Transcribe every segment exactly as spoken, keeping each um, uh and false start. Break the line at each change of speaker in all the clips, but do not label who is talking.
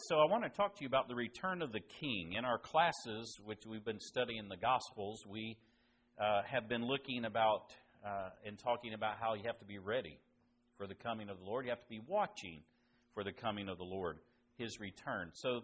so I want to talk to you about the return of the King. In our classes, which we've been studying the Gospels, we uh, have been looking about uh, and talking about how you have to be ready for the coming of the Lord. You have to be watching for the coming of the Lord, His return. So,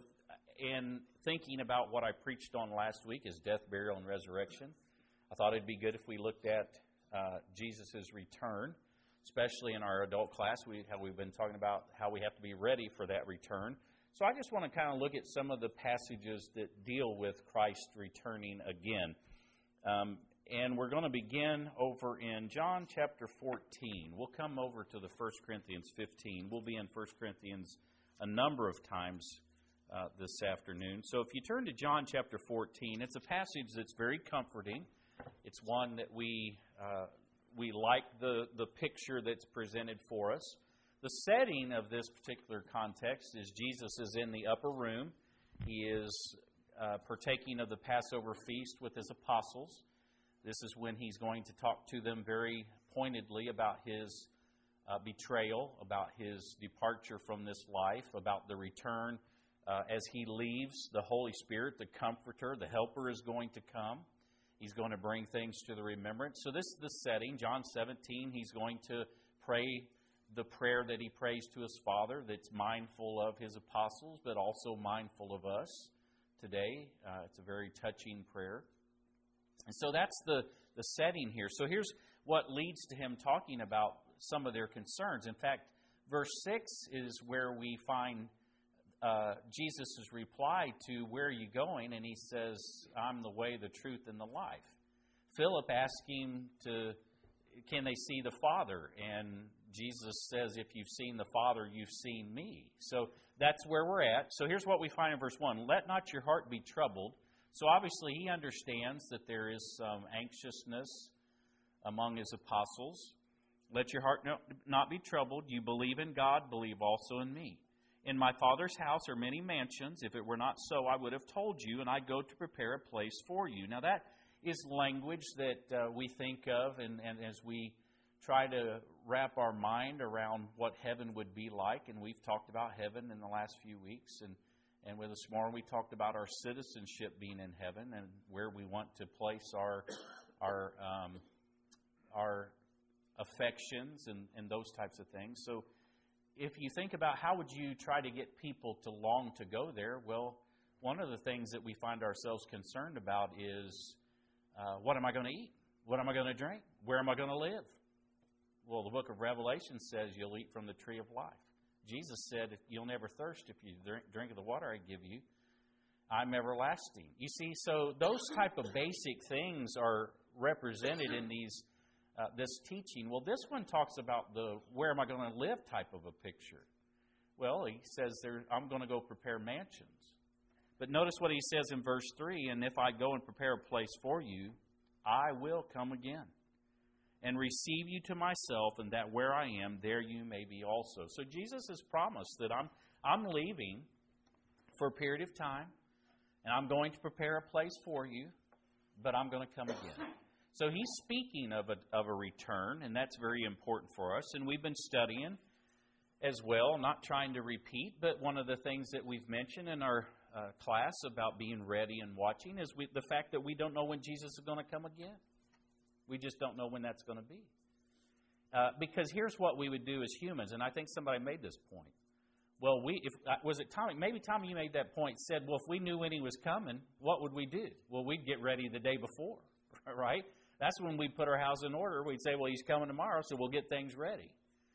in thinking about what I preached on last week is death, burial, and resurrection, I thought it'd be good if we looked at uh, Jesus' return, especially in our adult class. We how we've been talking about how we have to be ready for that return. So I just want to kind of look at some of the passages that deal with Christ returning again. Um, and we're going to begin over in John chapter fourteen. We'll come over to the First Corinthians fifteen. We'll be in First Corinthians a number of times uh, this afternoon. So if you turn to John chapter fourteen, it's a passage that's very comforting. It's one that we uh, we like the, the picture that's presented for us. The setting of this particular context is Jesus is in the upper room. He is uh, partaking of the Passover feast with His apostles. This is when He's going to talk to them very pointedly about His uh, betrayal, about His departure from this life, about the return. Uh, as He leaves, the Holy Spirit, the Comforter, the Helper, is going to come. He's going to bring things to the remembrance. So this is the setting. John seventeen, He's going to pray the prayer that He prays to His Father, that's mindful of His apostles, but also mindful of us today. Uh, it's a very touching prayer. And so that's the, the setting here. So here's what leads to Him talking about some of their concerns. In fact, verse six is where we find uh, Jesus' reply to, "Where are you going?" And He says, "I'm the way, the truth, and the life." Philip asked Him to, can they see the Father? And Jesus says, "If you've seen the Father, you've seen me." So that's where we're at. So here's what we find in verse one. "Let not your heart be troubled." So obviously He understands that there is some anxiousness among His apostles. "Let your heart not be troubled. You believe in God, believe also in me. In my Father's house are many mansions. If it were not so, I would have told you, and I go to prepare a place for you." Now that is language that uh, we think of, and, and as we try to wrap our mind around what heaven would be like, and we've talked about heaven in the last few weeks, and, and with this morning we talked about our citizenship being in heaven and where we want to place our our um, our affections and, and those types of things. So if you think about how would you try to get people to long to go there, well, one of the things that we find ourselves concerned about is, uh, what am I going to eat? What am I going to drink? Where am I going to live? Well, the book of Revelation says you'll eat from the tree of life. Jesus said you'll never thirst if you drink, drink of the water I give you. I'm everlasting. You see, so those type of basic things are represented in these uh, this teaching. Well, this one talks about the where am I going to live type of a picture. Well, he says there, I'm going to go prepare mansions. But notice what he says in verse three, "And if I go and prepare a place for you, I will come again and receive you to myself, and that where I am, there you may be also." So Jesus has promised that I'm I'm leaving for a period of time, and I'm going to prepare a place for you, but I'm going to come again. So He's speaking of a, of a return, and that's very important for us. And we've been studying as well, not trying to repeat, but one of the things that we've mentioned in our uh, class about being ready and watching is we, the fact that we don't know when Jesus is going to come again. We just don't know when that's going to be. Uh, because here's what we would do as humans, and I think somebody made this point. Well, we if uh, was it Tommy? Maybe Tommy, you made that point. Said, well, if we knew when He was coming, what would we do? Well, we'd get ready the day before, right? That's when we'd put our house in order. We'd say, well, He's coming tomorrow, so we'll get things ready.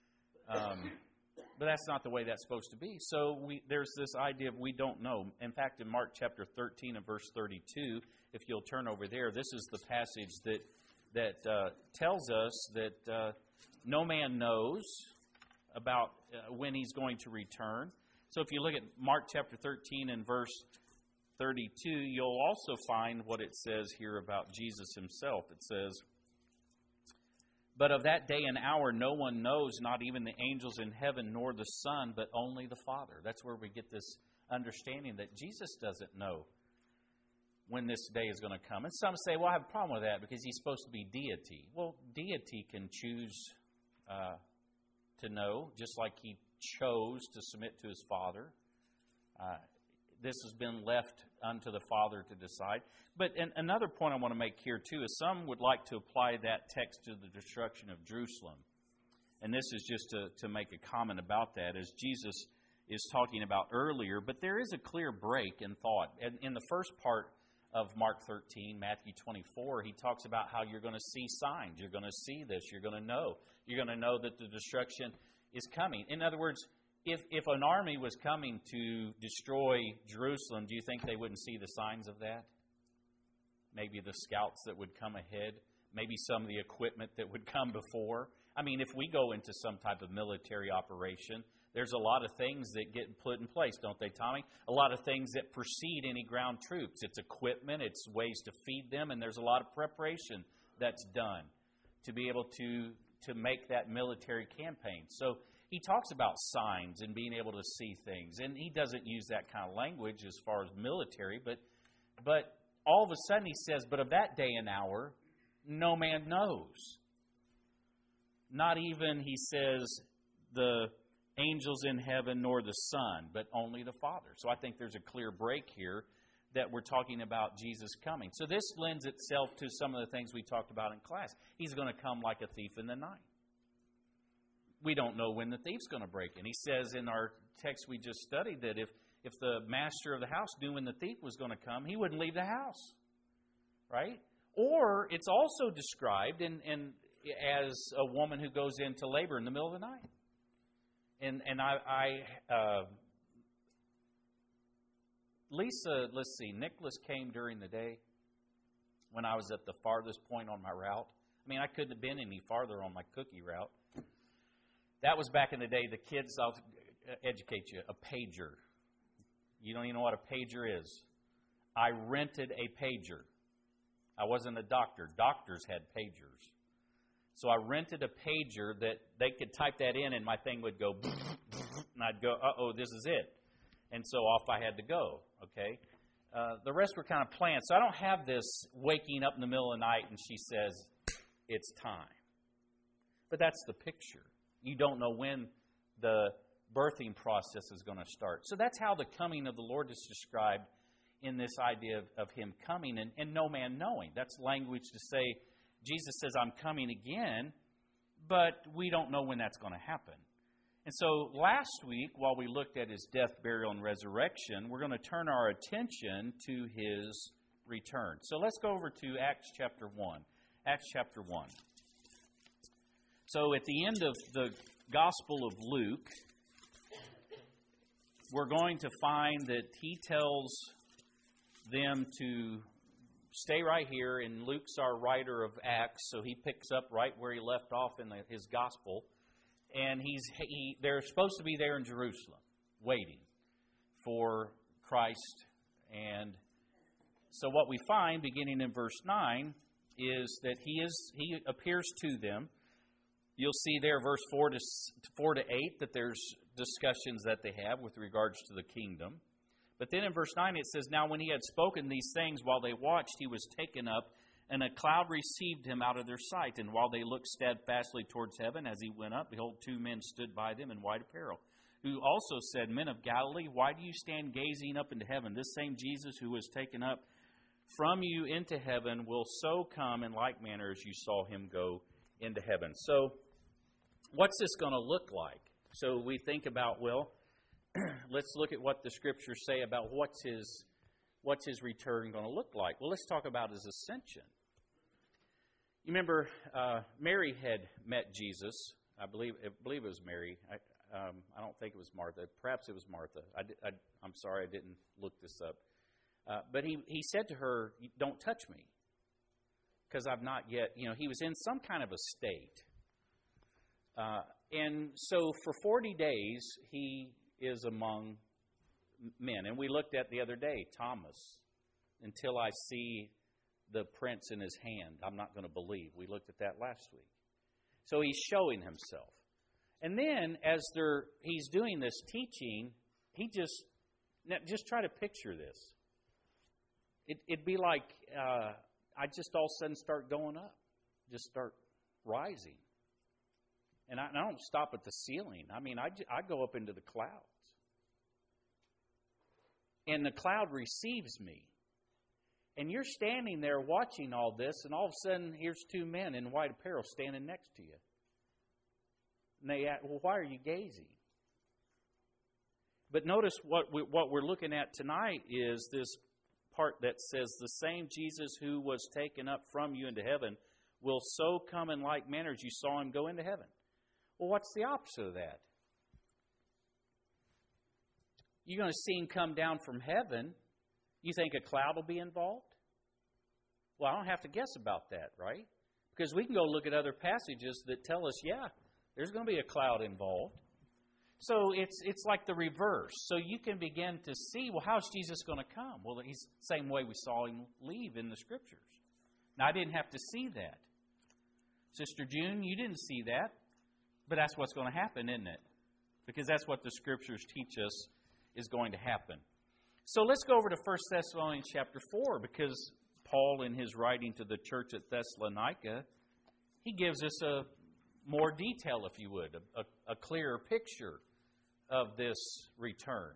Um, but that's not the way that's supposed to be. So we, there's this idea of we don't know. In fact, in Mark chapter thirteen and verse thirty-two, if you'll turn over there, this is the passage that that uh, tells us that uh, no man knows about uh, when He's going to return. So if you look at Mark chapter thirteen and verse thirty-two, you'll also find what it says here about Jesus Himself. It says, "But of that day and hour no one knows, not even the angels in heaven, nor the Son, but only the Father." That's where we get this understanding that Jesus doesn't know when this day is going to come. And some say, well, I have a problem with that because He's supposed to be deity. Well, deity can choose uh, to know, just like He chose to submit to His Father. Uh, this has been left unto the Father to decide. But an, another point I want to make here, too, is some would like to apply that text to the destruction of Jerusalem. And this is just to, to make a comment about that, as Jesus is talking about earlier. But there is a clear break in thought. And in the first part of Mark thirteen, Matthew twenty-four, he talks about how you're going to see signs. You're going to see this. You're going to know. You're going to know that the destruction is coming. In other words, if, if an army was coming to destroy Jerusalem, do you think they wouldn't see the signs of that? Maybe the scouts that would come ahead. Maybe some of the equipment that would come before. I mean, if we go into some type of military operation, there's a lot of things that get put in place, don't they, Tommy? A lot of things that precede any ground troops. It's equipment, it's ways to feed them, and there's a lot of preparation that's done to be able to, to make that military campaign. So he talks about signs and being able to see things. And he doesn't use that kind of language as far as military, but but all of a sudden he says, but of that day and hour, no man knows. Not even, he says, the angels in heaven nor the Son, but only the Father. So I think there's a clear break here that we're talking about Jesus coming. So this lends itself to some of the things we talked about in class. He's going to come like a thief in the night. We don't know when the thief's going to break in. He says in our text we just studied that if, if the master of the house knew when the thief was going to come, he wouldn't leave the house. Right? Or it's also described in, in as a woman who goes into labor in the middle of the night. And and I, I uh, Lisa, let's see, Nicholas came during the day when I was at the farthest point on my route. I mean, I couldn't have been any farther on my cookie route. That was back in the day. The kids, I'll educate you, a pager. You don't even know what a pager is. I rented a pager. I wasn't a doctor. Doctors had pagers. So I rented a pager that they could type that in and my thing would go, and I'd go, uh-oh, this is it. And so off I had to go, okay? Uh, the rest were kind of planned. So I don't have this waking up in the middle of the night and she says, it's time. But that's the picture. You don't know when the birthing process is going to start. So that's how the coming of the Lord is described in this idea of, of Him coming and, and no man knowing. That's language to say, Jesus says, I'm coming again, but we don't know when that's going to happen. And so last week, while we looked at His death, burial, and resurrection, we're going to turn our attention to His return. So let's go over to Acts chapter one. Acts chapter one. So at the end of the Gospel of Luke, we're going to find that he tells them to stay right here, and Luke's our writer of Acts, so he picks up right where he left off in the, his Gospel. And he's he, they're supposed to be there in Jerusalem, waiting for Christ. And so what we find, beginning in verse nine, is that he is he appears to them. You'll see there, verse four to four to eight, that there's discussions that they have with regards to the kingdom. But then in verse nine it says, now when he had spoken these things while they watched, he was taken up, and a cloud received him out of their sight. And while they looked steadfastly towards heaven as he went up, behold, two men stood by them in white apparel, who also said, Men of Galilee, why do you stand gazing up into heaven? This same Jesus who was taken up from you into heaven will so come in like manner as you saw him go into heaven. So what's this going to look like? So we think about, well, let's look at what the Scriptures say about what's his, what's his return going to look like. Well, let's talk about his ascension. You remember uh, Mary had met Jesus. I believe I believe it was Mary. I, um, I don't think it was Martha. Perhaps it was Martha. I, I, I'm sorry I didn't look this up. Uh, but he, he said to her, don't touch me, because I've not yet, you know, he was in some kind of a state. Uh, and so for forty days, he is among men. And we looked at the other day, Thomas, until I see the prints in his hand, I'm not going to believe. We looked at that last week. So he's showing himself. And then as they're, he's doing this teaching, he just, now just try to picture this. It, it'd be like uh, I just all of a sudden start going up, just start rising. And I, and I don't stop at the ceiling. I mean, I, I go up into the clouds. and the cloud receives me. And you're standing there watching all this, and all of a sudden, here's two men in white apparel standing next to you. And they ask, well, why are you gazing? But notice what, we, what we're looking at tonight is this part that says, the same Jesus who was taken up from you into heaven will so come in like manner as you saw him go into heaven. Well, what's the opposite of that? You're going to see him come down from heaven. You think a cloud will be involved? Well, I don't have to guess about that, right? Because we can go look at other passages that tell us, yeah, there's going to be a cloud involved. So it's it's like the reverse. So you can begin to see, well, how's Jesus going to come? Well, he's the same way we saw him leave in the Scriptures. Now, I didn't have to see that. Sister June, you didn't see that. But that's what's going to happen, isn't it? Because that's what the Scriptures teach us is going to happen. So let's go over to First Thessalonians chapter four, because Paul, in his writing to the church at Thessalonica, he gives us a more detail, if you would, a, a, a clearer picture of this return.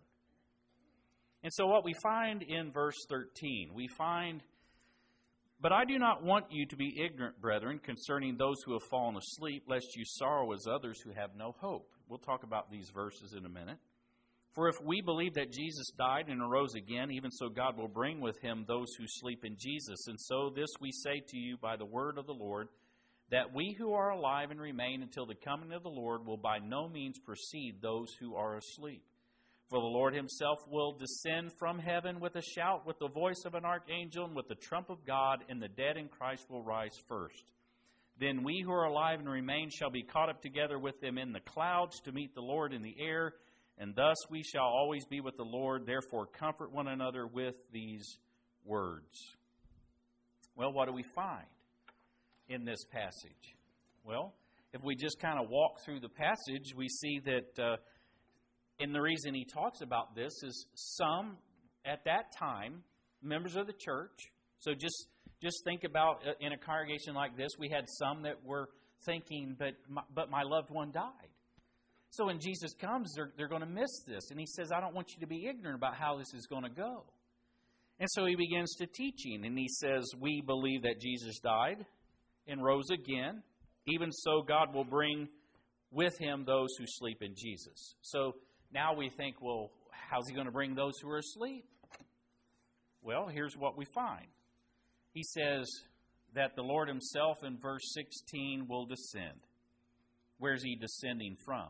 And so what we find in verse thirteen, we find, but I do not want you to be ignorant, brethren, concerning those who have fallen asleep, lest you sorrow as others who have no hope. We'll talk about these verses in a minute. For if we believe that Jesus died and arose again, even so God will bring with him those who sleep in Jesus. And so this we say to you by the word of the Lord, that we who are alive and remain until the coming of the Lord will by no means precede those who are asleep. For the Lord himself will descend from heaven with a shout, with the voice of an archangel, and with the trump of God, and the dead in Christ will rise first. Then we who are alive and remain shall be caught up together with them in the clouds to meet the Lord in the air, and thus we shall always be with the Lord. Therefore comfort one another with these words. Well, what do we find in this passage? Well, if we just kind of walk through the passage, we see that, uh, and the reason he talks about this is some, at that time, members of the church, so just just think about uh, in a congregation like this, we had some that were thinking, but my, but my loved one died. So when Jesus comes, they're, they're going to miss this. And he says, I don't want you to be ignorant about how this is going to go. And so he begins to teaching, and he says, we believe that Jesus died and rose again. Even so, God will bring with him those who sleep in Jesus. So now we think, well, how's he going to bring those who are asleep? Well, here's what we find. He says that the Lord himself in verse sixteen will descend. Where's he descending from?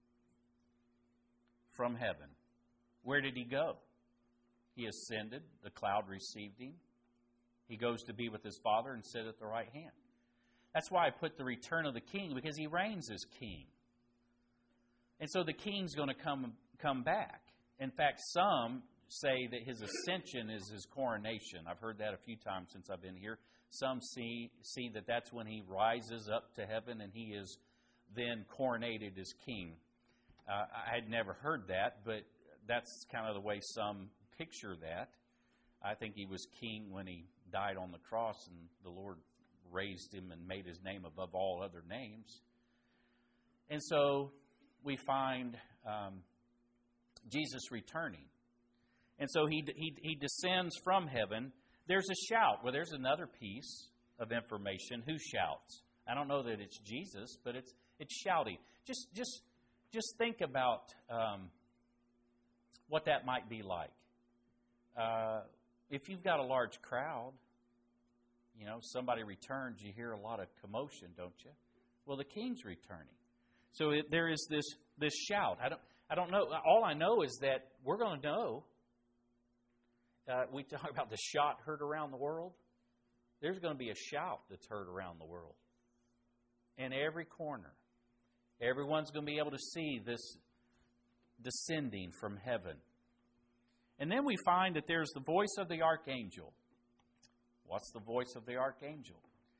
From heaven. Where did he go? He ascended. The cloud received him. He goes to be with his Father and sit at the right hand. That's why I put the return of the king, because he reigns as king. And so the king's going to come, come back. In fact, some say that his ascension is his coronation. I've heard that a few times since I've been here. Some see, see that that's when he rises up to heaven and he is then coronated as king. Uh, I had never heard that, but that's kind of the way some picture that. I think he was king when he died on the cross, and the Lord raised him and made his name above all other names. And so we find um, Jesus returning. And so he, he he descends from heaven. There's a shout. Well, there's another piece of information. Who shouts? I don't know that it's Jesus, but it's it's shouting. Just just just think about um, what that might be like. Uh, if you've got a large crowd, you know, somebody returns, you hear a lot of commotion, don't you? Well, the king's returning. So it, there is this this shout. I don't I don't know. All I know is that we're going to know. Uh, we talk about the shot heard around the world. There's going to be a shout that's heard around the world. In every corner. Everyone's going to be able to see this descending from heaven. And then we find that there's the voice of the archangel. What's the voice of the archangel?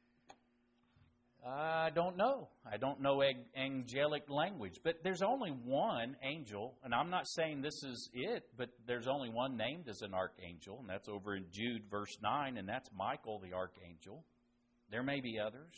I don't know. I don't know angelic language. But there's only one angel, and I'm not saying this is it, but there's only one named as an archangel, and that's over in Jude verse nine, and that's Michael the archangel. There may be others.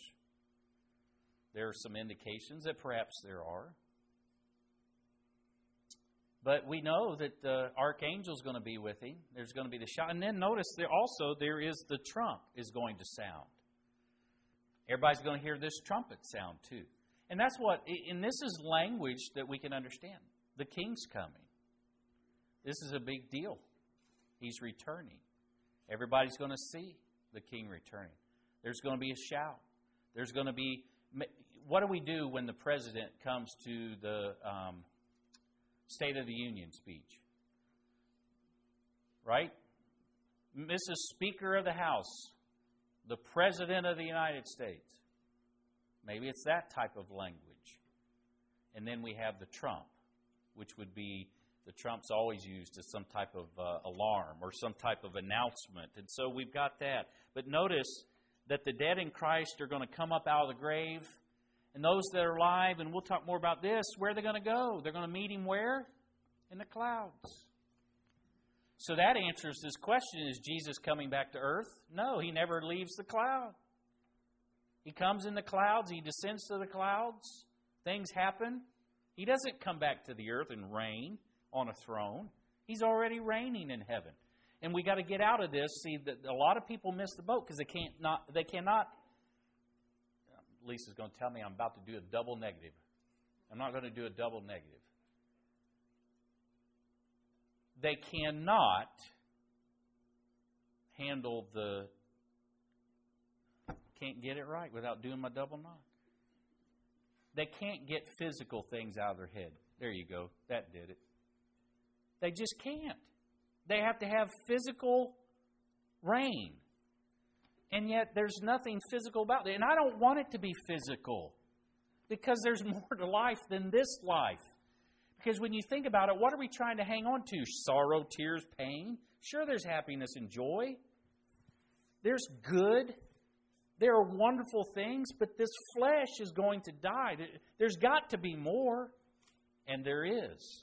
There are some indications that perhaps there are. But we know that the archangel's going to be with him. There's going to be the shout. And then notice there also there is the trump is going to sound. Everybody's going to hear this trumpet sound too. And that's what, and this is language that we can understand. The king's coming. This is a big deal. He's returning. Everybody's going to see the king returning. There's going to be a shout. There's going to be, what do we do when the president comes to the um, State of the Union speech? Right? Missus Speaker of the House, the President of the United States. Maybe it's that type of language. And then we have the trump, which would be, the trump's always used as some type of uh, alarm or some type of announcement. And so we've got that. But notice that the dead in Christ are going to come up out of the grave. And those that are alive, and we'll talk more about this, where are they going to go? They're going to meet Him where? In the clouds. So that answers this question, is Jesus coming back to earth? No, He never leaves the cloud. He comes in the clouds. He descends to the clouds. Things happen. He doesn't come back to the earth and reign on a throne. He's already reigning in heaven. And we got to get out of this. See, that a lot of people miss the boat because they can't not they cannot. Lisa's going to tell me I'm about to do a double negative. I'm not going to do a double negative. They cannot handle the, can't get it right without doing my double knock. They can't get physical things out of their head. There you go. That did it. They just can't. They have to have physical reign. And yet there's nothing physical about it. And I don't want it to be physical. Because there's more to life than this life. Because when you think about it, what are we trying to hang on to? Sorrow, tears, pain? Sure, there's happiness and joy. There's good. There are wonderful things, but this flesh is going to die. There's got to be more, and there is.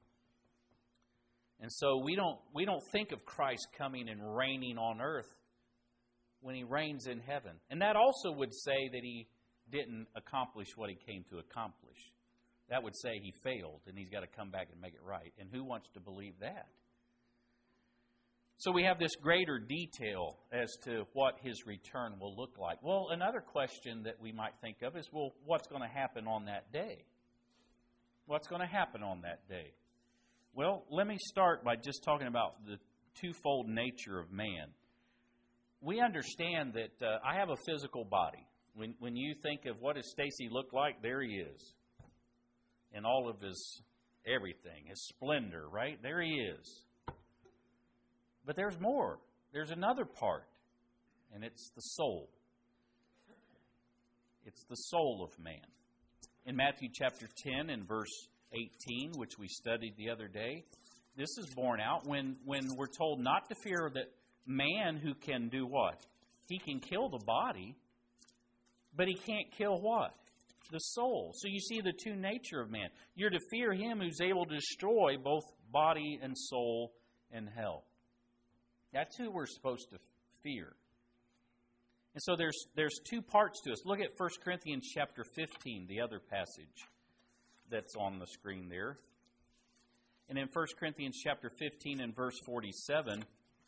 And so we don't we don't think of Christ coming and reigning on earth when He reigns in heaven. And that also would say that He didn't accomplish what He came to accomplish. That would say He failed, and He's got to come back and make it right. And who wants to believe that? So we have this greater detail as to what His return will look like. Well, another question that we might think of is, well, what's going to happen on that day? What's going to happen on that day? Well, let me start by just talking about the twofold nature of man. We understand that uh, I have a physical body. When, when you think of what does Stacy look like, there he is. In all of his everything, his splendor, right? There he is. But there's more. There's another part, and it's the soul. It's the soul of man. In Matthew chapter ten and verse eighteen, which we studied the other day, this is borne out when, when we're told not to fear that man who can do what? He can kill the body, but he can't kill what? The soul. So you see the two nature of man. You're to fear him who's able to destroy both body and soul in hell. That's who we're supposed to fear. And so there's there's two parts to us. Look at First Corinthians chapter fifteen, the other passage that's on the screen there. And in First Corinthians chapter fifteen and verse forty-seven,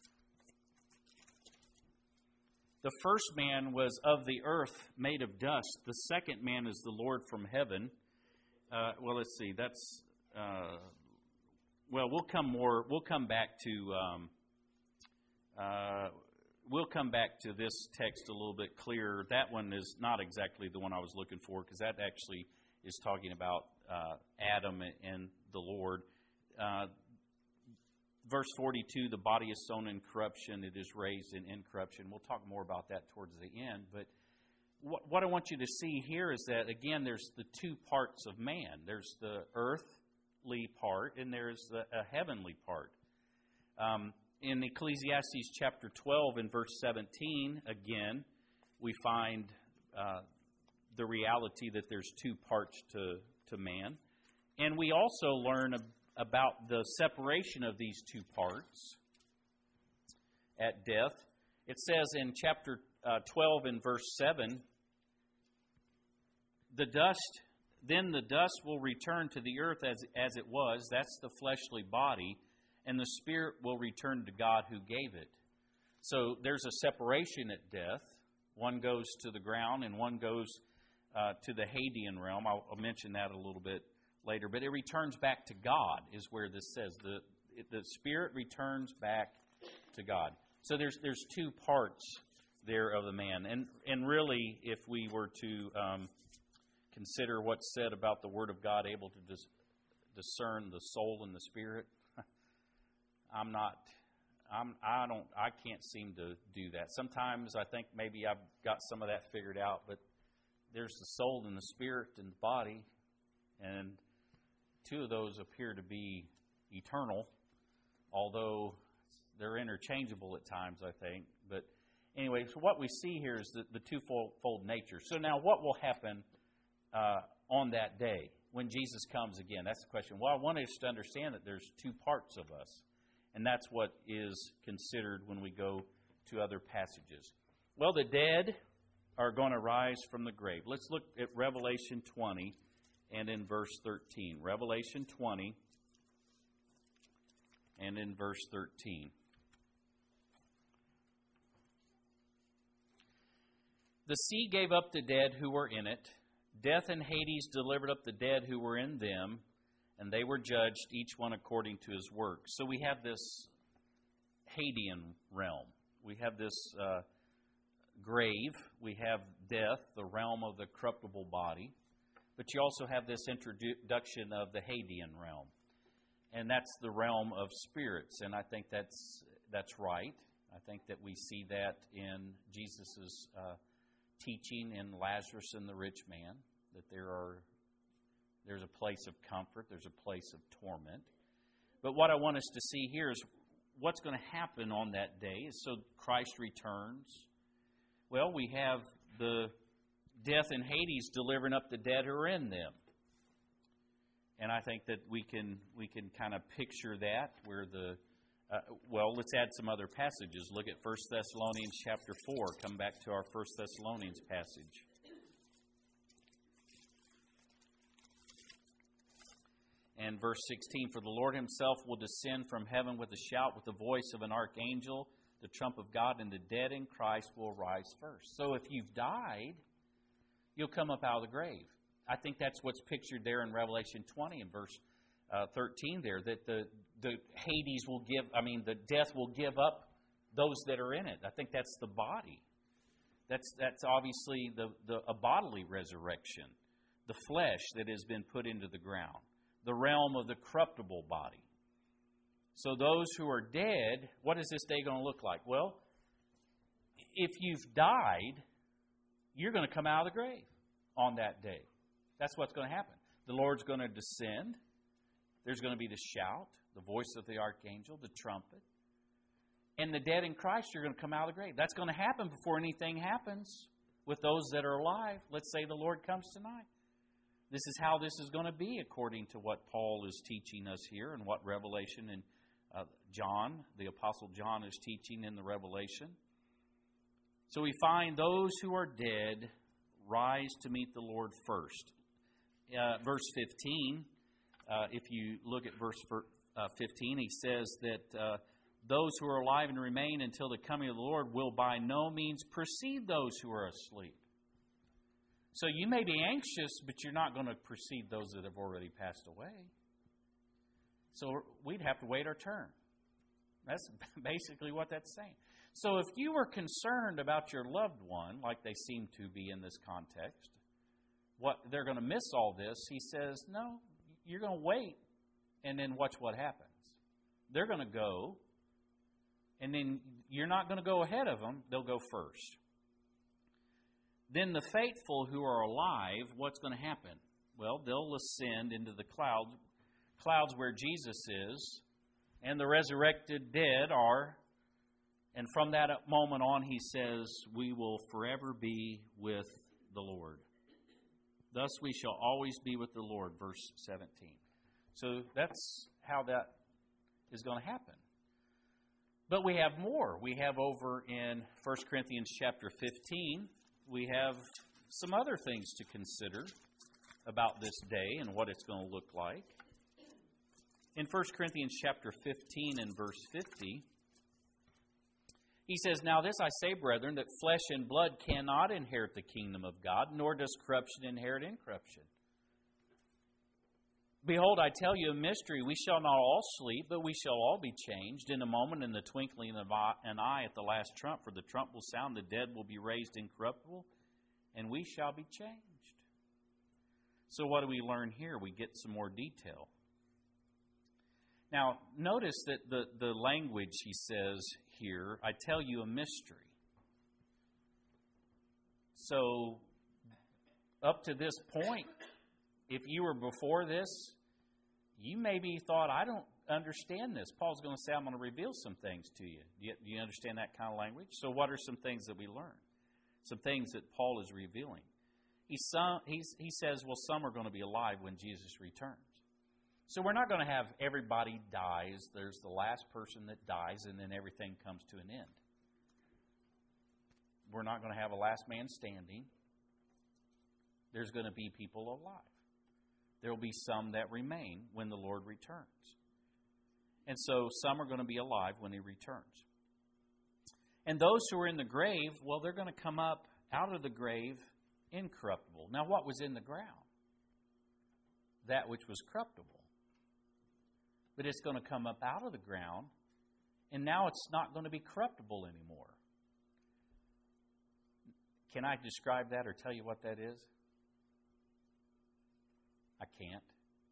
the first man was of the earth, made of dust. The second man is the Lord from heaven. Uh, well, let's see. That's uh, well. We'll come more. We'll come back to. Um, uh, we'll come back to this text a little bit clearer. That one is not exactly the one I was looking for, because that actually is talking about uh, Adam and the Lord. Uh, Verse forty-two, the body is sown in corruption, it is raised in incorruption. We'll talk more about that towards the end. But what, what I want you to see here is that, again, there's the two parts of man. There's the earthly part, and there's the, a heavenly part. Um, in Ecclesiastes chapter twelve and verse seventeen, again, we find uh, the reality that there's two parts to, to man. And we also learn about about the separation of these two parts at death. It says in chapter uh, twelve and verse seven, the dust Then the dust will return to the earth as, as it was. That's the fleshly body. And the spirit will return to God who gave it. So there's a separation at death. One goes to the ground and one goes uh, to the Hadean realm. I'll, I'll mention that a little bit later. But it returns back to God is where this says. The, the spirit returns back to God. So there's there's two parts there of the man. And, and really, if we were to um, consider what's said about the Word of God, able to dis- discern the soul and the spirit, I'm not, I'm, I don't, I can't seem to do that. Sometimes I think maybe I've got some of that figured out, but there's the soul and the spirit and the body, and two of those appear to be eternal, although they're interchangeable at times, I think. But anyway, so what we see here is the, the twofold nature. So now what will happen uh, on that day when Jesus comes again? That's the question. Well, I want us to understand that there's two parts of us. And that's what is considered when we go to other passages. Well, the dead are going to rise from the grave. Let's look at Revelation twenty and in verse thirteen. Revelation twenty and in verse thirteen. The sea gave up the dead who were in it. Death and Hades delivered up the dead who were in them. And they were judged, each one according to his work. So we have this Hadean realm. We have this uh, grave. We have death, the realm of the corruptible body. But you also have this introduction of the Hadean realm. And that's the realm of spirits. And I think that's that's right. I think that we see that in Jesus' uh, teaching in Lazarus and the rich man, that there are... There's a place of comfort. There's a place of torment. But what I want us to see here is what's going to happen on that day. So Christ returns. Well, we have the death and Hades delivering up the dead who are in them. And I think that we can we can kind of picture that where the uh, well, let's add some other passages. Look at First Thessalonians chapter four. Come back to our First Thessalonians passage. And verse sixteen, for the Lord himself will descend from heaven with a shout, with the voice of an archangel, the trump of God, and the dead in Christ will rise first. So if you've died, you'll come up out of the grave. I think that's what's pictured there in Revelation twenty and verse uh, thirteen there, that the, the Hades will give, I mean, the death will give up those that are in it. I think that's the body. That's that's obviously the, the a bodily resurrection, the flesh that has been put into the ground. The realm of the corruptible body. So those who are dead, what is this day going to look like? Well, if you've died, you're going to come out of the grave on that day. That's what's going to happen. The Lord's going to descend. There's going to be the shout, the voice of the archangel, the trumpet. And the dead in Christ are going to come out of the grave. That's going to happen before anything happens with those that are alive. Let's say the Lord comes tonight. This is how this is going to be according to what Paul is teaching us here and what Revelation and uh, John, the Apostle John, is teaching in the Revelation. So we find those who are dead rise to meet the Lord first. Uh, verse fifteen, uh, if you look at verse fifteen, he says that uh, those who are alive and remain until the coming of the Lord will by no means precede those who are asleep. So you may be anxious, but you're not going to precede those that have already passed away. So we'd have to wait our turn. That's basically what that's saying. So if you were concerned about your loved one, like they seem to be in this context, what they're going to miss all this, he says, no, you're going to wait and then watch what happens. They're going to go, and then you're not going to go ahead of them. They'll go first. Then the faithful who are alive, what's going to happen? Well, they'll ascend into the clouds, clouds where Jesus is, and the resurrected dead are. And from that moment on, he says, we will forever be with the Lord. Thus we shall always be with the Lord, verse seventeen. So that's how that is going to happen. But we have more. We have over in First Corinthians chapter fifteen, we have some other things to consider about this day and what it's going to look like. In First Corinthians chapter fifteen and verse fifty, he says, "Now this I say, brethren, that flesh and blood cannot inherit the kingdom of God, nor does corruption inherit incorruption. Behold, I tell you a mystery. We shall not all sleep, but we shall all be changed in a moment, in the twinkling of an eye at the last trump. For the trump will sound, the dead will be raised incorruptible, and we shall be changed." So what do we learn here? We get some more detail. Now, notice that the, the language he says here, I tell you a mystery. So, up to this point, if you were before this, you maybe thought, I don't understand this. Paul's going to say, I'm going to reveal some things to you. Do you, do you understand that kind of language? So what are some things that we learn? Some things that Paul is revealing. He, some, he's, he says, well, some are going to be alive when Jesus returns. So we're not going to have everybody dies. There's the last person that dies, and then everything comes to an end. We're not going to have a last man standing. There's going to be people alive. There will be some that remain when the Lord returns. And so some are going to be alive when He returns. And those who are in the grave, well, they're going to come up out of the grave incorruptible. Now, what was in the ground? That which was corruptible. But it's going to come up out of the ground, and now it's not going to be corruptible anymore. Can I describe that or tell you what that is? I can't.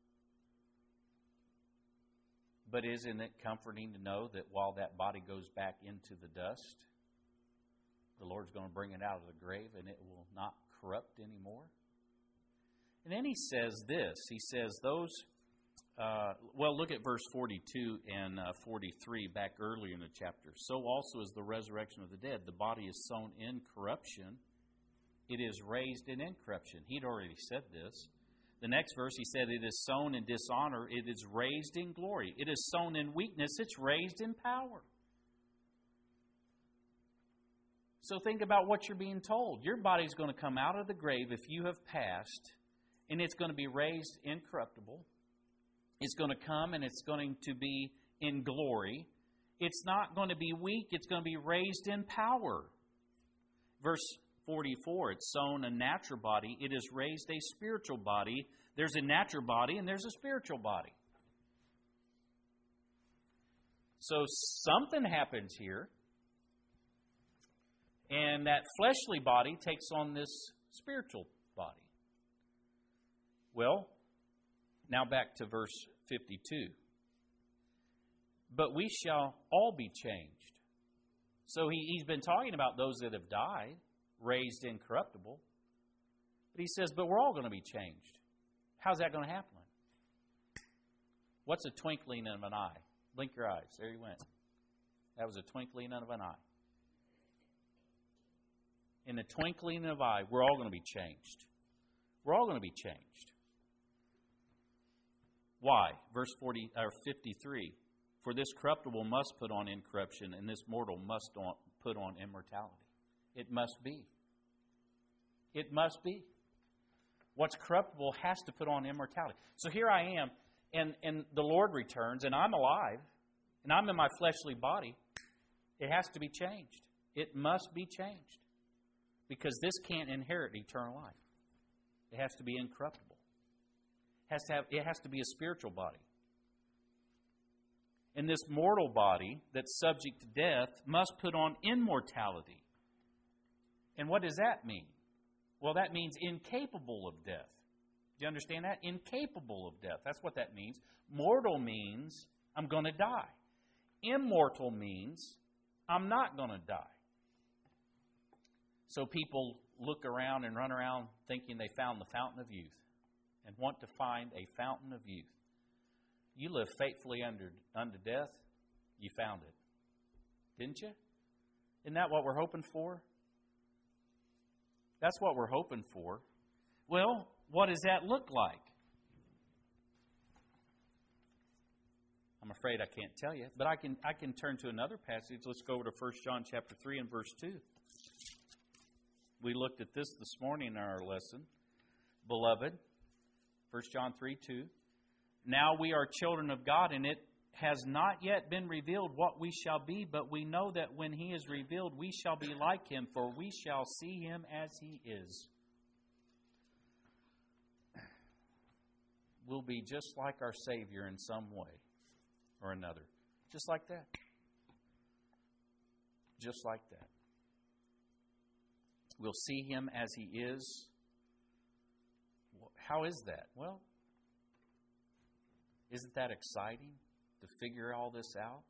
But isn't it comforting to know that while that body goes back into the dust, the Lord's going to bring it out of the grave and it will not corrupt anymore? And then he says this. He says those... Uh, well, look at verse forty-two and uh, forty-three back earlier in the chapter. "So also is the resurrection of the dead. The body is sown in corruption. It is raised in incorruption." He'd already said this. The next verse, he said, "It is sown in dishonor. It is raised in glory. It is sown in weakness. It's raised in power." So think about what you're being told. Your body's going to come out of the grave if you have passed, and it's going to be raised incorruptible. It's going to come and it's going to be in glory. It's not going to be weak. It's going to be raised in power. Verse forty-four, "It's sown a natural body. It is raised a spiritual body." There's a natural body and there's a spiritual body. So something happens here. And that fleshly body takes on this spiritual body. Well, now back to verse fifty-two. "But we shall all be changed." So he, he's been talking about those that have died, raised incorruptible. But he says, but we're all going to be changed. How's that going to happen? What's a twinkling of an eye? Blink your eyes. There you went. That was a twinkling of an eye. In the twinkling of an eye, we're all going to be changed. We're all going to be changed. Why? Verse forty or fifty-three. "For this corruptible must put on incorruption, and this mortal must on, put on immortality." It must be. It must be. What's corruptible has to put on immortality. So here I am, and, and the Lord returns, and I'm alive, and I'm in my fleshly body. It has to be changed. It must be changed. Because this can't inherit eternal life. It has to be incorruptible. It has to have, it has to be a spiritual body. And this mortal body that's subject to death must put on immortality. And what does that mean? Well, that means incapable of death. Do you understand that? Incapable of death. That's what that means. Mortal means I'm going to die. Immortal means I'm not going to die. So people look around and run around thinking they found the fountain of youth and want to find a fountain of youth. You live faithfully under unto death, you found it. Didn't you? Isn't that what we're hoping for? That's what we're hoping for. Well, what does that look like? I'm afraid I can't tell you, but I can I can turn to another passage. Let's go over to First John chapter three and verse two. We looked at this this morning in our lesson. Beloved, First John three two. Now we are children of God, and it has not yet been revealed what we shall be, but we know that when He is revealed, we shall be like Him, for we shall see Him as He is. We'll be just like our Savior in some way or another. Just like that. Just like that. We'll see Him as He is. How is that? Well, isn't that exciting to figure all this out?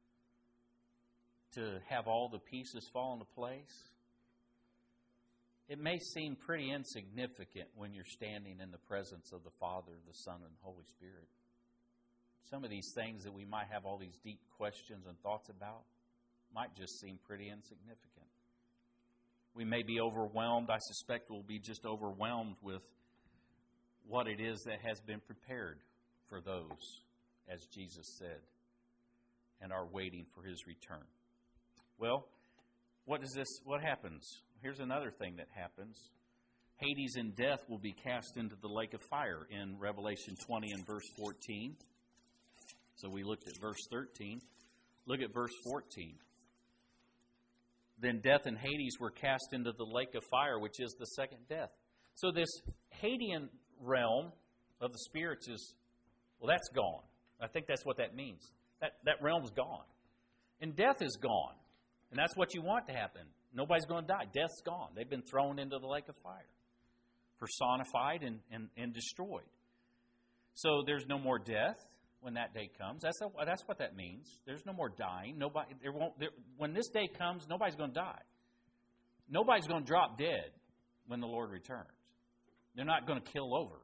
To have all the pieces fall into place? It may seem pretty insignificant when you're standing in the presence of the Father, the Son, and the Holy Spirit. Some of these things that we might have all these deep questions and thoughts about might just seem pretty insignificant. We may be overwhelmed. I suspect we'll be just overwhelmed with what it is that has been prepared for those, as Jesus said, and are waiting for His return. Well, what does this? What happens? Here's another thing that happens. Hades and death will be cast into the lake of fire in Revelation twenty and verse fourteen. So we looked at verse thirteen. Look at verse fourteen. Then death and Hades were cast into the lake of fire, which is the second death. So this Hadean realm of the spirits is, well, that's gone. I think that's what that means. That, that realm's gone. And death is gone. And that's what you want to happen. Nobody's going to die. Death's gone. They've been thrown into the lake of fire, personified and, and, and destroyed. So there's no more death when that day comes. That's a, that's what that means. There's no more dying. Nobody. There won't. There, when this day comes, nobody's going to die. Nobody's going to drop dead when the Lord returns. They're not going to kill over.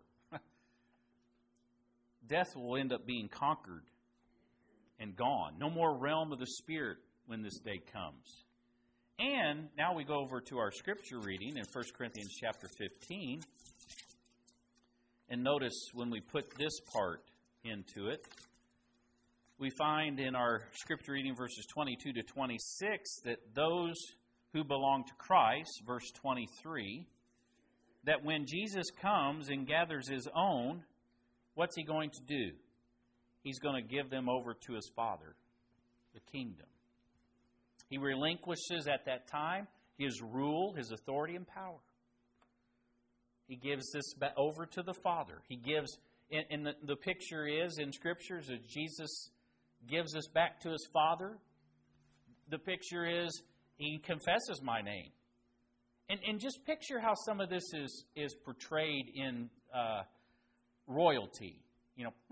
Death will end up being conquered and gone. No more realm of the Spirit when this day comes. And now we go over to our scripture reading in First Corinthians chapter fifteen. And notice when we put this part into it, we find in our scripture reading verses twenty-two to twenty-six that those who belong to Christ, verse twenty-three, that when Jesus comes and gathers His own, what's He going to do? He's going to give them over to His Father, the kingdom. He relinquishes at that time His rule, His authority, and power. He gives this over to the Father. He gives, and the, the picture is in Scriptures as Jesus gives us back to His Father. The picture is He confesses my name. And, and just picture how some of this is, is portrayed in uh, royalty. You know,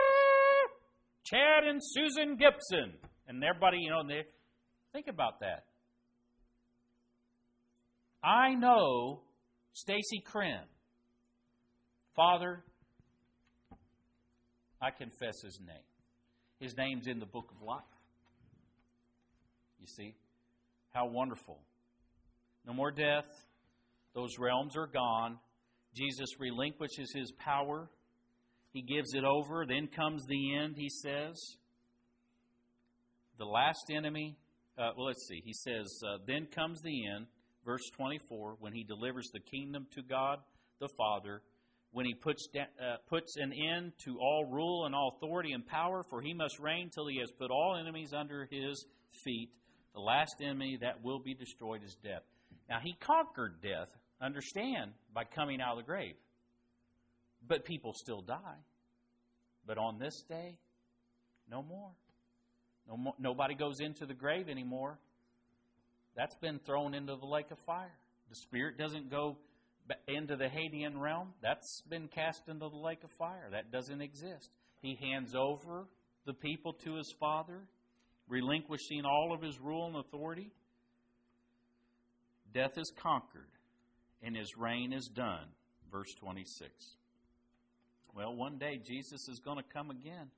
Chad and Susan Gibson. And everybody, you know, they think about that. I know Stacy Crin. Father, I confess His name. His name's in the book of life. You see? How wonderful. No more death. Those realms are gone. Jesus relinquishes His power. He gives it over. Then comes the end, He says. The last enemy. Uh, well, let's see. He says, uh, then comes the end, verse twenty-four, when He delivers the kingdom to God the Father, when He puts da- uh, puts an end to all rule and all authority and power, for He must reign till He has put all enemies under His feet. The last enemy that will be destroyed is death. Now, He conquered death, understand, by coming out of the grave. But people still die. But on this day, no more. No more, nobody goes into the grave anymore. That's been thrown into the lake of fire. The spirit doesn't go into the Hadean realm. That's been cast into the lake of fire. That doesn't exist. He hands over the people to His Father, relinquishing all of His rule and authority. Death is conquered, and His reign is done. Verse twenty-six. Well, one day Jesus is going to come again.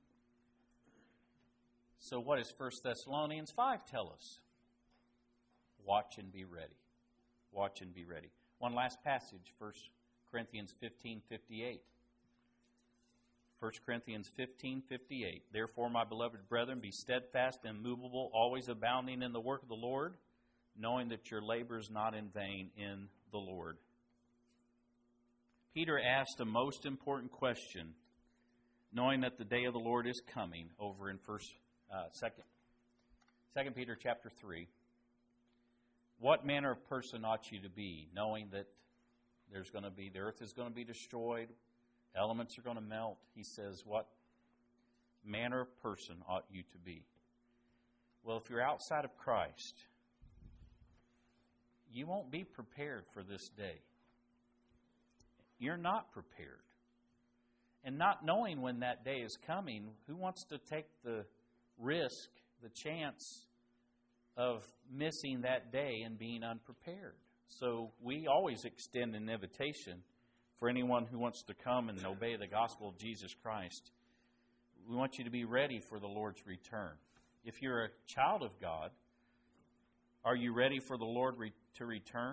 So what does First Thessalonians five tell us? Watch and be ready. Watch and be ready. One last passage, First Corinthians fifteen fifty-eight. First Corinthians fifteen fifty-eight. Therefore, my beloved brethren, be steadfast and immovable, always abounding in the work of the Lord, knowing that your labor is not in vain in the Lord. Peter asked a most important question, knowing that the day of the Lord is coming, over in First, uh, Second, Second Peter chapter three. What manner of person ought you to be, knowing that there's going to be the earth is going to be destroyed, elements are going to melt? He says, what manner of person ought you to be? Well, if you're outside of Christ, you won't be prepared for this day. You're not prepared. And not knowing when that day is coming, who wants to take the risk, the chance of missing that day and being unprepared? So we always extend an invitation for anyone who wants to come and obey the gospel of Jesus Christ. We want you to be ready for the Lord's return. If you're a child of God, are you ready for the Lord re- to return?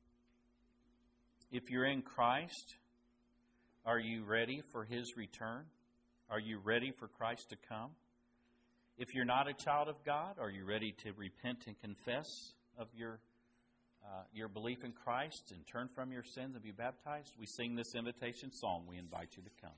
If you're in Christ, are you ready for His return? Are you ready for Christ to come? If you're not a child of God, are you ready to repent and confess of your uh, your belief in Christ and turn from your sins and be baptized? We sing this invitation song. We invite you to come.